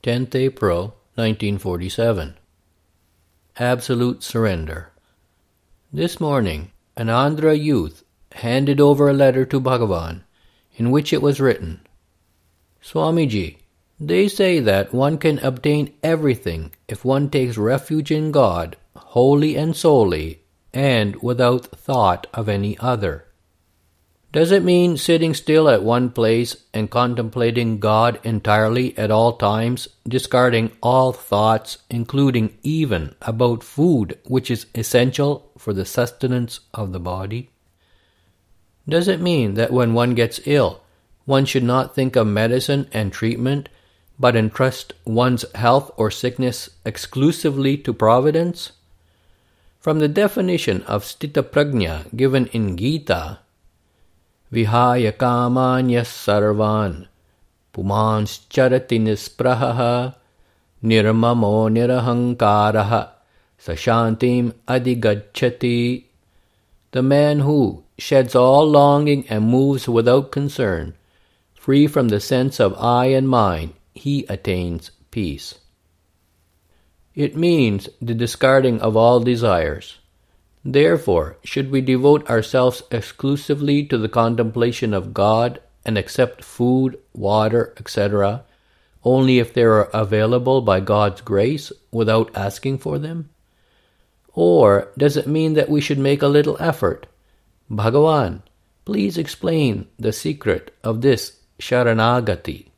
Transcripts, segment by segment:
10th April 1947. Absolute Surrender. This morning, an Andhra youth handed over a letter to Bhagavan, in which it was written, Swamiji, they say that one can obtain everything if one takes refuge in God, wholly and solely, and without thought of any other. Does it mean sitting still at one place and contemplating God entirely at all times, discarding all thoughts, including even about food, which is essential for the sustenance of the body? Does it mean that when one gets ill, one should not think of medicine and treatment, but entrust one's health or sickness exclusively to Providence? From the definition of Sthita Prajna given in Gita, Vihaya kamanyas sarvan, pumanscharati nisprahaha, nirmamo nirahankaraha, sashantim adigacchati. The man who sheds all longing and moves without concern, free from the sense of I and mine, he attains peace. It means the discarding of all desires. Therefore, should we devote ourselves exclusively to the contemplation of God and accept food, water, etc., only if they are available by God's grace without asking for them? Or does it mean that we should make a little effort? Bhagavan, please explain the secret of this Sharanagati.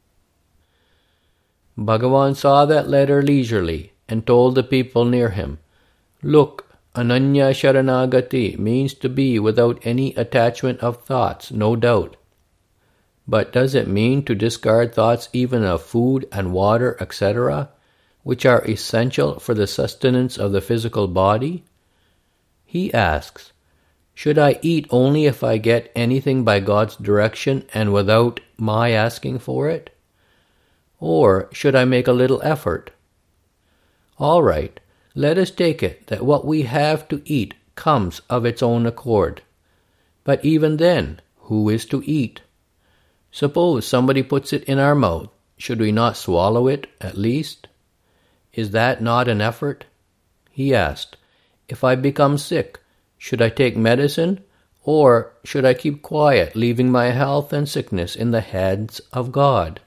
Bhagavan saw that letter leisurely and told the people near him, Look, Ananya Sharanagati means to be without any attachment of thoughts, no doubt. But does it mean to discard thoughts even of food and water, etc., which are essential for the sustenance of the physical body? He asks, should I eat only if I get anything by God's direction and without my asking for it? Or should I make a little effort? All right. Let us take it that what we have to eat comes of its own accord. But even then, who is to eat? Suppose somebody puts it in our mouth, should we not swallow it, at least? Is that not an effort? He asked, if I become sick, should I take medicine, or should I keep quiet, leaving my health and sickness in the hands of God?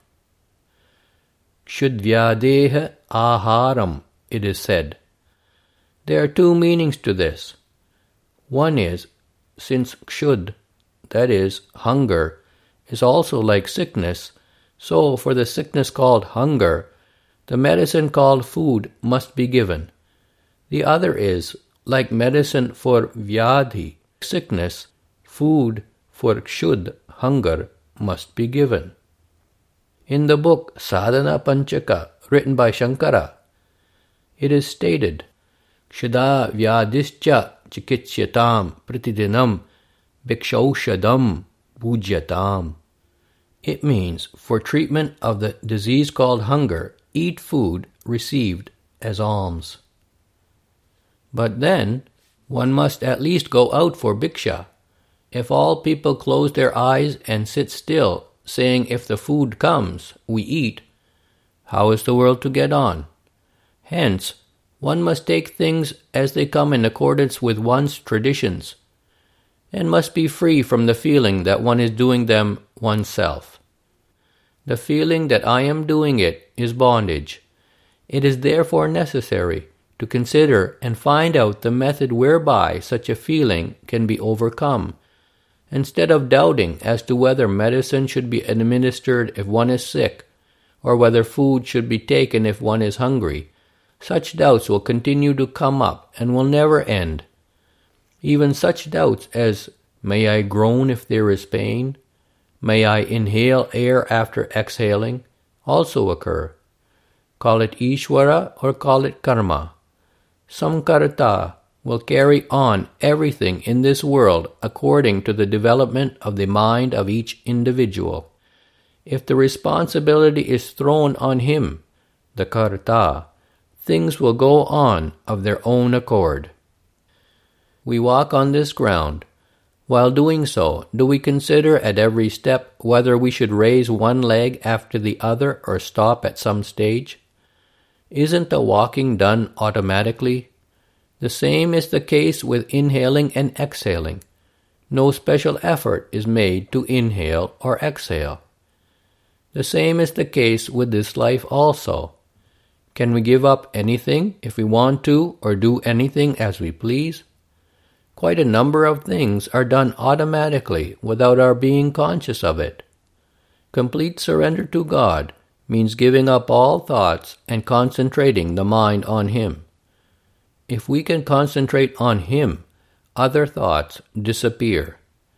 Kshudvyadeha aharam, it is said. There are two meanings to this. One is, since kshud, that is, hunger, is also like sickness, so for the sickness called hunger, the medicine called food must be given. The other is, like medicine for vyadhi, sickness, food for kshud, hunger, must be given. In the book Sadhana Panchaka, written by Shankara, it is stated, Kshada vyadischa chikitsyatam pratidinam bhikshaushadam bhujyatam. It means, for treatment of the disease called hunger, eat food received as alms. But then, one must at least go out for bhiksha. If all people close their eyes and sit still, saying if the food comes, we eat, how is the world to get on? Hence, one must take things as they come in accordance with one's traditions, and must be free from the feeling that one is doing them oneself. The feeling that I am doing it is bondage. It is therefore necessary to consider and find out the method whereby such a feeling can be overcome, instead of doubting as to whether medicine should be administered if one is sick, or whether food should be taken if one is hungry. Such doubts will continue to come up and will never end. Even such doubts as, may I groan if there is pain? May I inhale air after exhaling? Also occur. Call it Ishvara or call it Karma. Samkarta will carry on everything in this world according to the development of the mind of each individual. If the responsibility is thrown on him, the Karta, things will go on of their own accord. We walk on this ground. While doing so, do we consider at every step whether we should raise one leg after the other or stop at some stage? Isn't the walking done automatically? The same is the case with inhaling and exhaling. No special effort is made to inhale or exhale. The same is the case with this life also. Can we give up anything if we want to, or do anything as we please? Quite a number of things are done automatically without our being conscious of it. Complete surrender to God means giving up all thoughts and concentrating the mind on Him. If we can concentrate on Him, other thoughts disappear.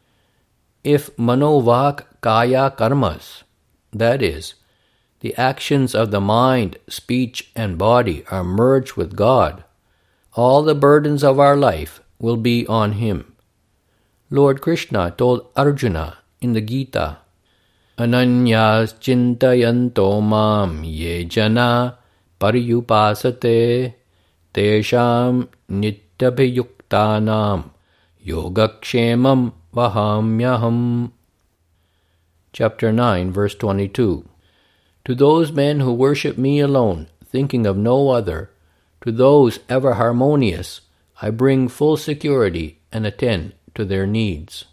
If manovak kaya karmas, that is, the actions of the mind, speech, and body are merged with God, all the burdens of our life will be on Him. Lord Krishna told Arjuna in the Gita, Ananyas chintayanto mam ye jana paryupasate tesham nityabhiyuktanam yogakshemam vahamyaham. Chapter 9, verse 22. To those men who worship me alone, thinking of no other, to those ever harmonious, I bring full security and attend to their needs.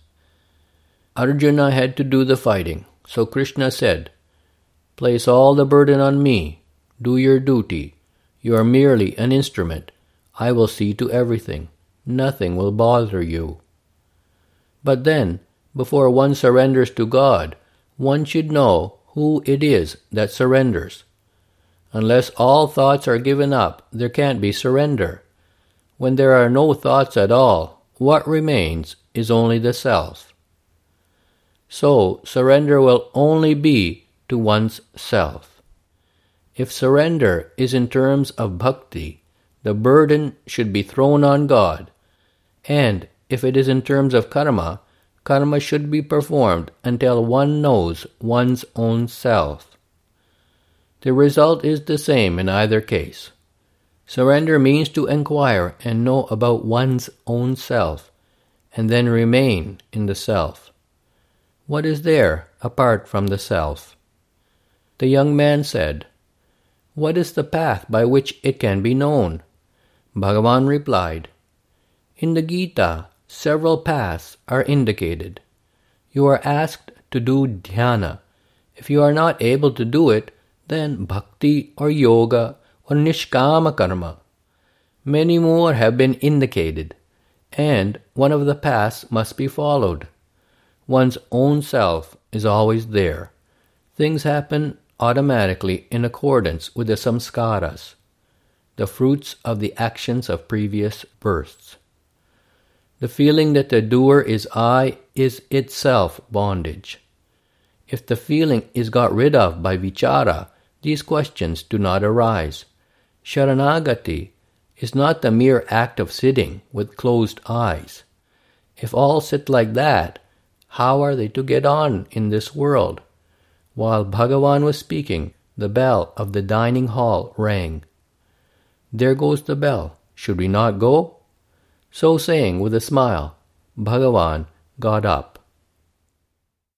Arjuna had to do the fighting, so Krishna said, Place all the burden on me. Do your duty. You are merely an instrument. I will see to everything. Nothing will bother you. But then, before one surrenders to God, one should know who it is that surrenders. Unless all thoughts are given up, there can't be surrender. When there are no thoughts at all, what remains is only the self. So, surrender will only be to one's self. If surrender is in terms of bhakti, the burden should be thrown on God, and if it is in terms of karma, karma should be performed until one knows one's own self. The result is the same in either case. Surrender means to inquire and know about one's own self, and then remain in the self. What is there apart from the self? The young man said, What is the path by which it can be known? Bhagavan replied, In the Gita, several paths are indicated. You are asked to do dhyana. If you are not able to do it, then bhakti or yoga or nishkama karma. Many more have been indicated, and one of the paths must be followed. One's own self is always there. Things happen automatically in accordance with the samskaras, the fruits of the actions of previous births. The feeling that the doer is I is itself bondage. If the feeling is got rid of by vichara, these questions do not arise. Sharanagati is not the mere act of sitting with closed eyes. If all sit like that, how are they to get on in this world? While Bhagavan was speaking, the bell of the dining hall rang. There goes the bell. Should we not go? So saying, with a smile, Bhagavan got up.